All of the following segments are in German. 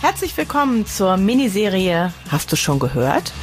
Herzlich willkommen zur Miniserie Hast du schon gehört?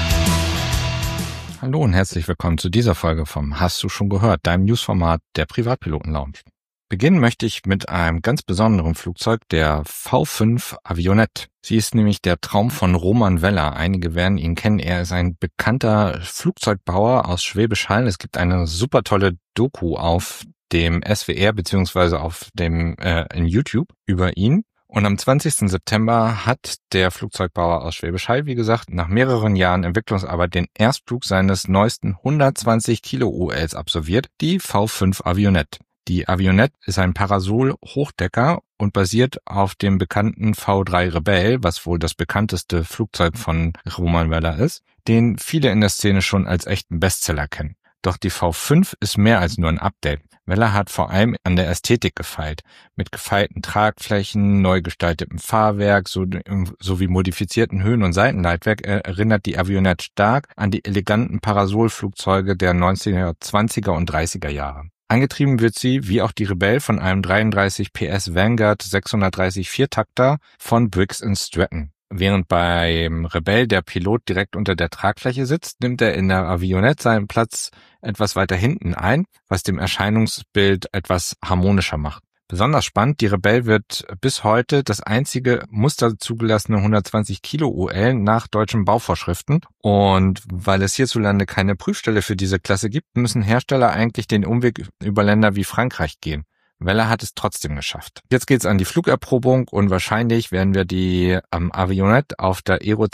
Hallo und herzlich willkommen zu dieser Folge vom Hast du schon gehört, deinem Newsformat der Privatpiloten Lounge. Beginnen möchte ich mit einem ganz besonderen Flugzeug, der V5 Avionette. Sie ist nämlich der Traum von Roman Weller. Einige werden ihn kennen. Er ist ein bekannter Flugzeugbauer aus Schwäbisch Hall. Es gibt eine super tolle Doku auf dem SWR beziehungsweise auf dem in YouTube über ihn. Und am 20. September hat der Flugzeugbauer aus Schwäbisch Hall, wie gesagt, nach mehreren Jahren Entwicklungsarbeit den Erstflug seines neuesten 120 Kilo ULs absolviert, die V5 Avionette. Die Avionette ist ein Parasol-Hochdecker und basiert auf dem bekannten V3 Rebelle, was wohl das bekannteste Flugzeug von Roman Weller ist, den viele in der Szene schon als echten Bestseller kennen. Doch die V5 ist mehr als nur ein Update. Weller hat vor allem an der Ästhetik gefeilt. Mit gefeilten Tragflächen, neu gestaltetem Fahrwerk sowie modifizierten Höhen- und Seitenleitwerk erinnert die Avionette stark an die eleganten Parasolflugzeuge der 1920er und 30er Jahre. Angetrieben wird sie, wie auch die Rebelle, von einem 33 PS Vanguard 630 Viertakter von Briggs & Stratton. Während beim Rebelle der Pilot direkt unter der Tragfläche sitzt, nimmt er in der Avionette seinen Platz etwas weiter hinten ein, was dem Erscheinungsbild etwas harmonischer macht. Besonders spannend, die Rebelle wird bis heute das einzige musterzugelassene 120 Kilo UL nach deutschen Bauvorschriften. Und weil es hierzulande keine Prüfstelle für diese Klasse gibt, müssen Hersteller eigentlich den Umweg über Länder wie Frankreich gehen. Weller hat es trotzdem geschafft. Jetzt geht's an die Flugerprobung und wahrscheinlich werden wir die Avionette auf der Aero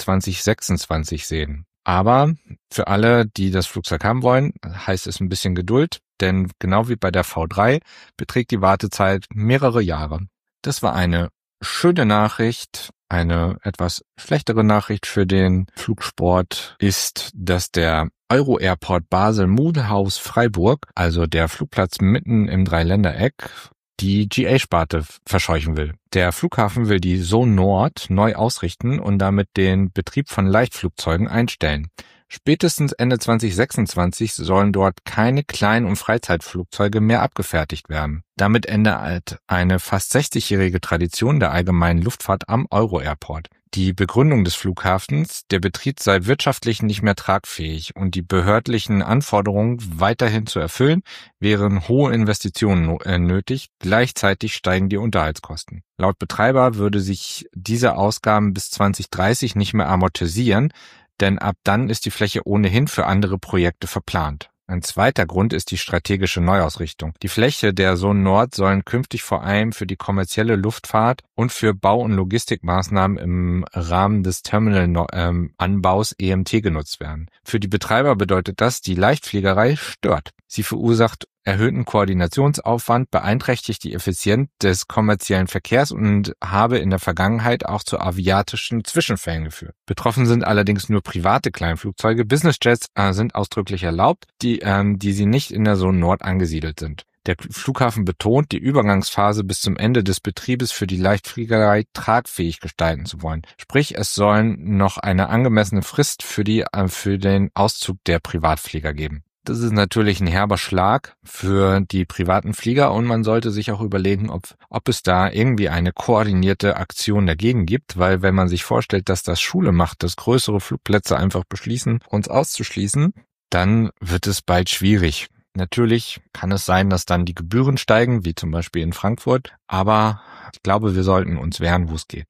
2026 sehen. Aber für alle, die das Flugzeug haben wollen, heißt es ein bisschen Geduld, denn genau wie bei der V3 beträgt die Wartezeit mehrere Jahre. Das war eine schöne Nachricht. Eine etwas schlechtere Nachricht für den Flugsport ist, dass der Euro-Airport Basel-Mulhouse-Freiburg, also der Flugplatz mitten im Dreiländereck, die GA-Sparte verscheuchen will. Der Flughafen will die Zone Nord neu ausrichten und damit den Betrieb von Leichtflugzeugen einstellen. Spätestens Ende 2026 sollen dort keine Klein- und Freizeitflugzeuge mehr abgefertigt werden. Damit endet eine fast 60-jährige Tradition der allgemeinen Luftfahrt am Euro-Airport. Die Begründung des Flughafens, der Betrieb sei wirtschaftlich nicht mehr tragfähig und die behördlichen Anforderungen weiterhin zu erfüllen, wären hohe Investitionen nötig, gleichzeitig steigen die Unterhaltskosten. Laut Betreiber würde sich diese Ausgaben bis 2030 nicht mehr amortisieren, denn ab dann ist die Fläche ohnehin für andere Projekte verplant. Ein zweiter Grund ist die strategische Neuausrichtung. Die Fläche der Zone Nord sollen künftig vor allem für die kommerzielle Luftfahrt und für Bau- und Logistikmaßnahmen im Rahmen des Terminalanbaus EMT genutzt werden. Für die Betreiber bedeutet das, die Leichtfliegerei stört. Sie verursacht erhöhten Koordinationsaufwand, beeinträchtigt die Effizienz des kommerziellen Verkehrs und habe in der Vergangenheit auch zu aviatischen Zwischenfällen geführt. Betroffen sind allerdings nur private Kleinflugzeuge. Businessjets sind ausdrücklich erlaubt, die sie nicht in der Zone Nord angesiedelt sind. Der Flughafen betont, die Übergangsphase bis zum Ende des Betriebes für die Leichtfliegerei tragfähig gestalten zu wollen. Sprich, es sollen noch eine angemessene Frist für den Auszug der Privatflieger geben. Das ist natürlich ein herber Schlag für die privaten Flieger und man sollte sich auch überlegen, ob es da irgendwie eine koordinierte Aktion dagegen gibt, weil wenn man sich vorstellt, dass das Schule macht, dass größere Flugplätze einfach beschließen, uns auszuschließen, dann wird es bald schwierig. Natürlich kann es sein, dass dann die Gebühren steigen, wie zum Beispiel in Frankfurt, aber ich glaube, wir sollten uns wehren, wo es geht.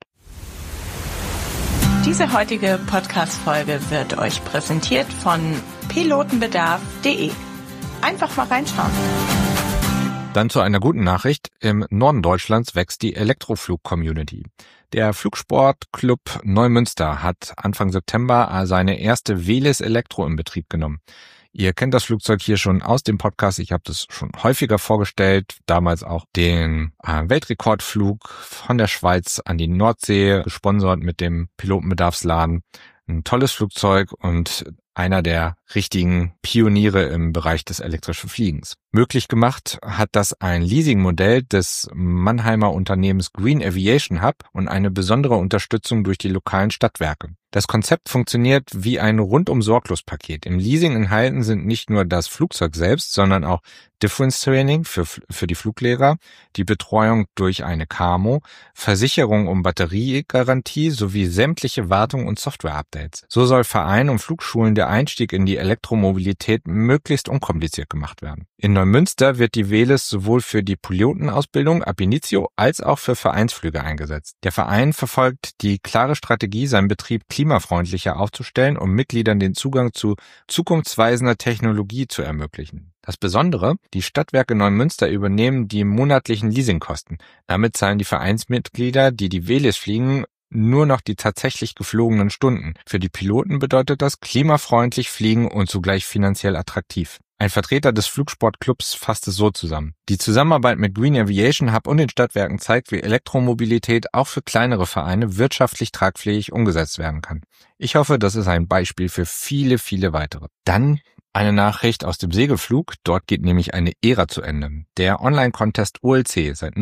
Diese heutige Podcast-Folge wird euch präsentiert von pilotenbedarf.de. Einfach mal reinschauen. Dann zu einer guten Nachricht. Im Norden Deutschlands wächst die Elektroflug-Community. Der Flugsportclub Neumünster hat Anfang September seine erste Velis Elektro in Betrieb genommen. Ihr kennt das Flugzeug hier schon aus dem Podcast. Ich habe das schon häufiger vorgestellt. Damals auch den Weltrekordflug von der Schweiz an die Nordsee, gesponsert mit dem Pilotenbedarfsladen. Ein tolles Flugzeug und einer der richtigen Pioniere im Bereich des elektrischen Fliegens. Möglich gemacht hat das ein Leasingmodell des Mannheimer Unternehmens Green Aviation Hub und eine besondere Unterstützung durch die lokalen Stadtwerke. Das Konzept funktioniert wie ein Rundum-Sorglos-Paket. Im Leasing enthalten sind nicht nur das Flugzeug selbst, sondern auch Difference Training für die Fluglehrer, die Betreuung durch eine KAMO, Versicherung um Batteriegarantie sowie sämtliche Wartung und Software-Updates. So soll Vereinen und Flugschulen der Einstieg in die Elektromobilität möglichst unkompliziert gemacht werden. In Neumünster wird die Velis sowohl für die Pilotenausbildung ab initio als auch für Vereinsflüge eingesetzt. Der Verein verfolgt die klare Strategie, seinen Betrieb klimafreundlicher aufzustellen, um Mitgliedern den Zugang zu zukunftsweisender Technologie zu ermöglichen. Das Besondere, die Stadtwerke Neumünster übernehmen die monatlichen Leasingkosten. Damit zahlen die Vereinsmitglieder, die die Velis fliegen, nur noch die tatsächlich geflogenen Stunden. Für die Piloten bedeutet das klimafreundlich fliegen und zugleich finanziell attraktiv. Ein Vertreter des Flugsportclubs fasst es so zusammen. Die Zusammenarbeit mit Green Aviation Hub und den Stadtwerken zeigt, wie Elektromobilität auch für kleinere Vereine wirtschaftlich tragfähig umgesetzt werden kann. Ich hoffe, das ist ein Beispiel für viele, viele weitere. Dann eine Nachricht aus dem Segelflug. Dort geht nämlich eine Ära zu Ende. Der Online-Contest OLC, seit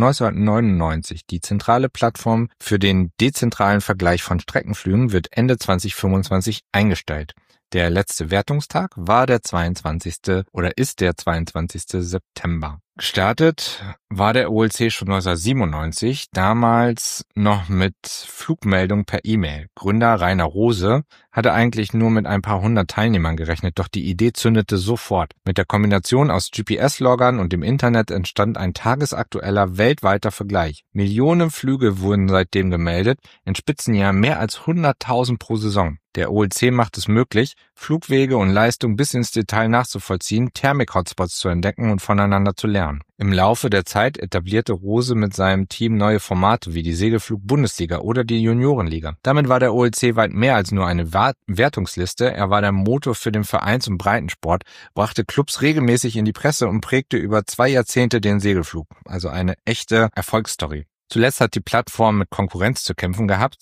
1999 die zentrale Plattform für den dezentralen Vergleich von Streckenflügen, wird Ende 2025 eingestellt. Der letzte Wertungstag war der 22. oder ist der 22. September. Gestartet war der OLC schon 1997, damals noch mit Flugmeldung per E-Mail. Gründer Rainer Rose hatte eigentlich nur mit ein paar hundert Teilnehmern gerechnet, doch die Idee zündete sofort. Mit der Kombination aus GPS-Loggern und dem Internet entstand ein tagesaktueller weltweiter Vergleich. Millionen Flüge wurden seitdem gemeldet, in Spitzenjahren mehr als 100.000 pro Saison. Der OLC macht es möglich, Flugwege und Leistung bis ins Detail nachzuvollziehen, Thermik-Hotspots zu entdecken und voneinander zu lernen. Im Laufe der Zeit etablierte Rose mit seinem Team neue Formate wie die Segelflug-Bundesliga oder die Juniorenliga. Damit war der OLC weit mehr als nur eine Wertungsliste. Er war der Motor für den Vereins- und Breitensport, brachte Clubs regelmäßig in die Presse und prägte über 2 Jahrzehnte den Segelflug. Also eine echte Erfolgsstory. Zuletzt hat die Plattform mit Konkurrenz zu kämpfen gehabt.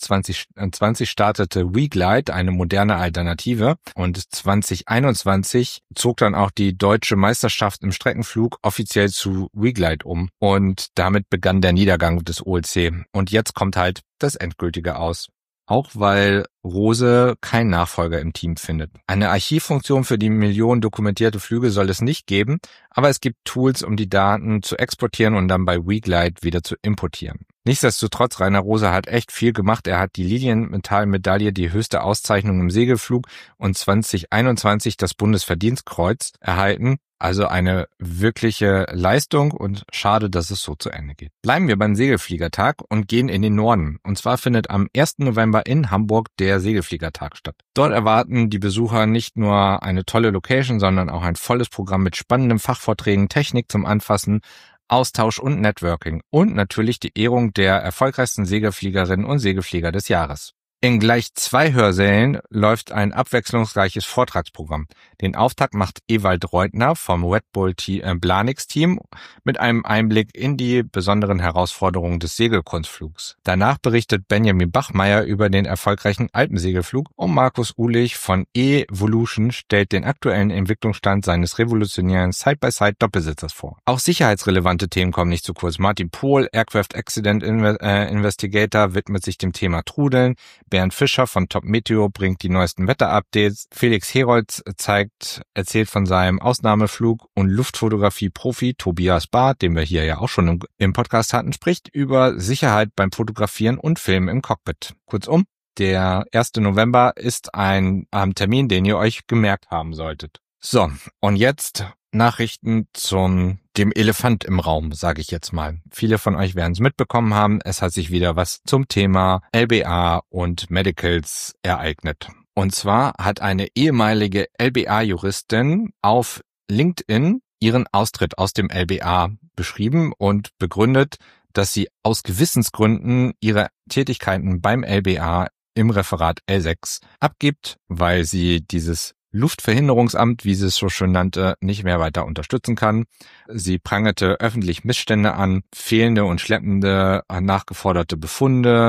2020 startete WeGlide, eine moderne Alternative, und 2021 zog dann auch die deutsche Meisterschaft im Streckenflug offiziell zu WeGlide um und damit begann der Niedergang des OLC. Und jetzt kommt halt das Endgültige aus. Auch weil Rose keinen Nachfolger im Team findet. Eine Archivfunktion für die Millionen dokumentierte Flüge soll es nicht geben, aber es gibt Tools, um die Daten zu exportieren und dann bei WeGlide wieder zu importieren. Nichtsdestotrotz, Rainer Rose hat echt viel gemacht. Er hat die Lilienthal-Medaille, die höchste Auszeichnung im Segelflug, und 2021 das Bundesverdienstkreuz erhalten. Also eine wirkliche Leistung und schade, dass es so zu Ende geht. Bleiben wir beim Segelfliegertag und gehen in den Norden. Und zwar findet am 1. November in Hamburg der Segelfliegertag statt. Dort erwarten die Besucher nicht nur eine tolle Location, sondern auch ein volles Programm mit spannenden Fachvorträgen, Technik zum Anfassen, Austausch und Networking und natürlich die Ehrung der erfolgreichsten Segelfliegerinnen und Segelflieger des Jahres. In gleich 2 Hörsälen läuft ein abwechslungsreiches Vortragsprogramm. Den Auftakt macht Ewald Reutner vom Red Bull Planix Team mit einem Einblick in die besonderen Herausforderungen des Segelkunstflugs. Danach berichtet Benjamin Bachmeier über den erfolgreichen Alpensegelflug und Markus Uhlich von E-Volution stellt den aktuellen Entwicklungsstand seines revolutionären Side-by-Side-Doppelsitzers vor. Auch sicherheitsrelevante Themen kommen nicht zu kurz. Martin Pohl, Aircraft Accident Investigator, widmet sich dem Thema Trudeln. Bernd Fischer von Top Meteo bringt die neuesten Wetterupdates. Felix Herold erzählt von seinem Ausnahmeflug, und Luftfotografie-Profi Tobias Barth, den wir hier ja auch schon im Podcast hatten, spricht über Sicherheit beim Fotografieren und Filmen im Cockpit. Kurzum, der 1. November ist ein Termin, den ihr euch gemerkt haben solltet. So, und jetzt Nachrichten dem Elefant im Raum, sage ich jetzt mal. Viele von euch werden es mitbekommen haben. Es hat sich wieder was zum Thema LBA und Medicals ereignet. Und zwar hat eine ehemalige LBA-Juristin auf LinkedIn ihren Austritt aus dem LBA beschrieben und begründet, dass sie aus Gewissensgründen ihre Tätigkeiten beim LBA im Referat L6 abgibt, weil sie dieses Luftverhinderungsamt, wie sie es so schön nannte, nicht mehr weiter unterstützen kann. Sie prangerte öffentlich Missstände an, fehlende und schleppende nachgeforderte Befunde,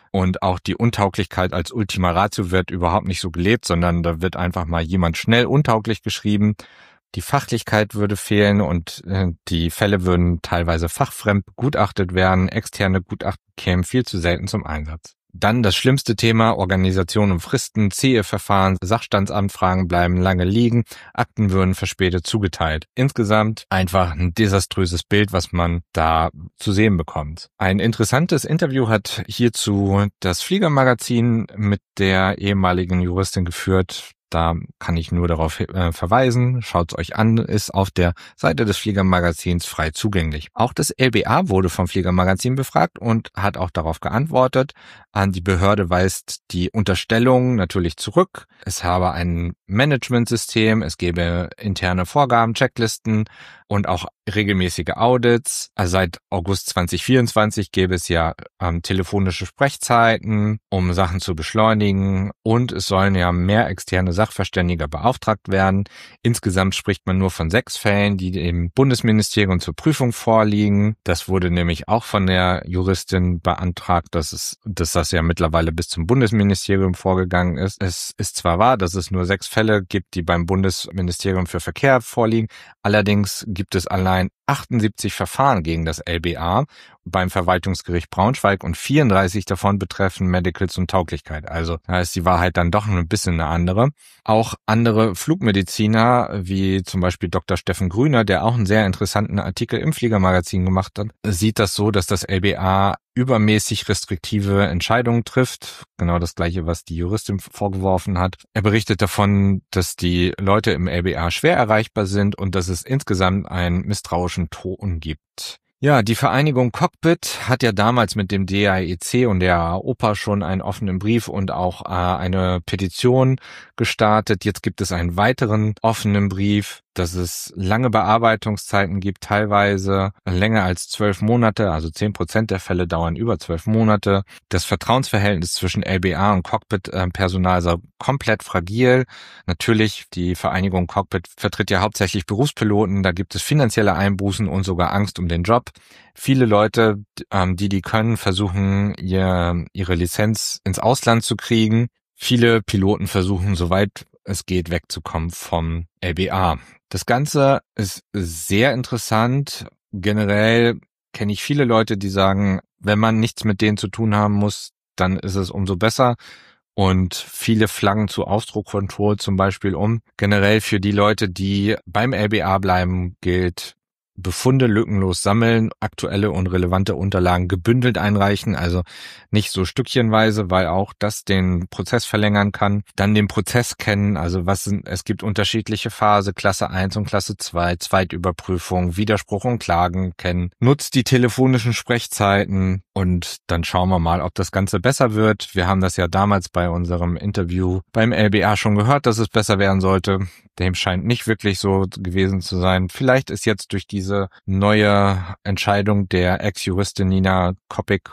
Und auch die Untauglichkeit als Ultima Ratio wird überhaupt nicht so gelebt, sondern da wird einfach mal jemand schnell untauglich geschrieben. Die Fachlichkeit würde fehlen und die Fälle würden teilweise fachfremd begutachtet werden. Externe Gutachten kämen viel zu selten zum Einsatz. Dann das schlimmste Thema, Organisation und Fristen, zähe Verfahren, Sachstandsanfragen bleiben lange liegen, Akten würden verspätet zugeteilt. Insgesamt einfach ein desaströses Bild, was man da zu sehen bekommt. Ein interessantes Interview hat hierzu das Fliegermagazin mit der ehemaligen Juristin geführt. Da kann ich nur darauf verweisen. Schaut's euch an, ist auf der Seite des Fliegermagazins frei zugänglich. Auch das LBA wurde vom Fliegermagazin befragt und hat auch darauf geantwortet. An die Behörde weist die Unterstellung natürlich zurück. Es habe ein Managementsystem, es gebe interne Vorgaben, Checklisten und auch regelmäßige Audits. Also seit August 2024 gäbe es ja telefonische Sprechzeiten, um Sachen zu beschleunigen, und es sollen ja mehr externe Sachverständige beauftragt werden. Insgesamt spricht man nur von 6 Fällen, die dem Bundesministerium zur Prüfung vorliegen. Das wurde nämlich auch von der Juristin beantragt, dass das ja mittlerweile bis zum Bundesministerium vorgegangen ist. Es ist zwar wahr, dass es nur 6 Fälle gibt, die beim Bundesministerium für Verkehr vorliegen. Allerdings gibt es allein 78 Verfahren gegen das LBA beim Verwaltungsgericht Braunschweig und 34 davon betreffen Medicals und Tauglichkeit. Also da ist die Wahrheit dann doch ein bisschen eine andere. Auch andere Flugmediziner, wie zum Beispiel Dr. Steffen Grüner, der auch einen sehr interessanten Artikel im Fliegermagazin gemacht hat, sieht das so, dass das LBA übermäßig restriktive Entscheidungen trifft. Genau das Gleiche, was die Juristin vorgeworfen hat. Er berichtet davon, dass die Leute im LBA schwer erreichbar sind und dass es insgesamt einen misstrauischen Ton gibt. Ja, die Vereinigung Cockpit hat ja damals mit dem DAEC und der AOPA schon einen offenen Brief und auch eine Petition gestartet. Jetzt gibt es einen weiteren offenen Brief, dass es lange Bearbeitungszeiten gibt, teilweise länger als 12 Monate, also 10% der Fälle dauern über 12 Monate. Das Vertrauensverhältnis zwischen LBA und Cockpit-Personal sei komplett fragil. Natürlich, die Vereinigung Cockpit vertritt ja hauptsächlich Berufspiloten, da gibt es finanzielle Einbußen und sogar Angst um den Job. Viele Leute, die können, versuchen, ihre Lizenz ins Ausland zu kriegen. Viele Piloten versuchen, soweit es geht, wegzukommen vom LBA. Das Ganze ist sehr interessant. Generell kenne ich viele Leute, die sagen, wenn man nichts mit denen zu tun haben muss, dann ist es umso besser. Und viele flaggen zu Ausdruck-Control zum Beispiel um. Generell für die Leute, die beim LBA bleiben, gilt: Befunde lückenlos sammeln, aktuelle und relevante Unterlagen gebündelt einreichen, also nicht so stückchenweise, weil auch das den Prozess verlängern kann. Dann den Prozess kennen, also es gibt unterschiedliche Phase, Klasse 1 und Klasse 2, Zweitüberprüfung, Widerspruch und Klagen kennen. Nutzt die telefonischen Sprechzeiten und dann schauen wir mal, ob das Ganze besser wird. Wir haben das ja damals bei unserem Interview beim LBA schon gehört, dass es besser werden sollte. Dem scheint nicht wirklich so gewesen zu sein. Vielleicht ist jetzt durch diese neue Entscheidung der Ex-Juristin Nina Zoppik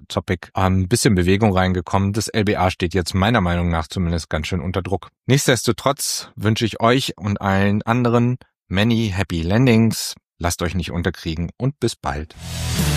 ein bisschen Bewegung reingekommen. Das LBA steht jetzt meiner Meinung nach zumindest ganz schön unter Druck. Nichtsdestotrotz wünsche ich euch und allen anderen many happy landings. Lasst euch nicht unterkriegen und bis bald.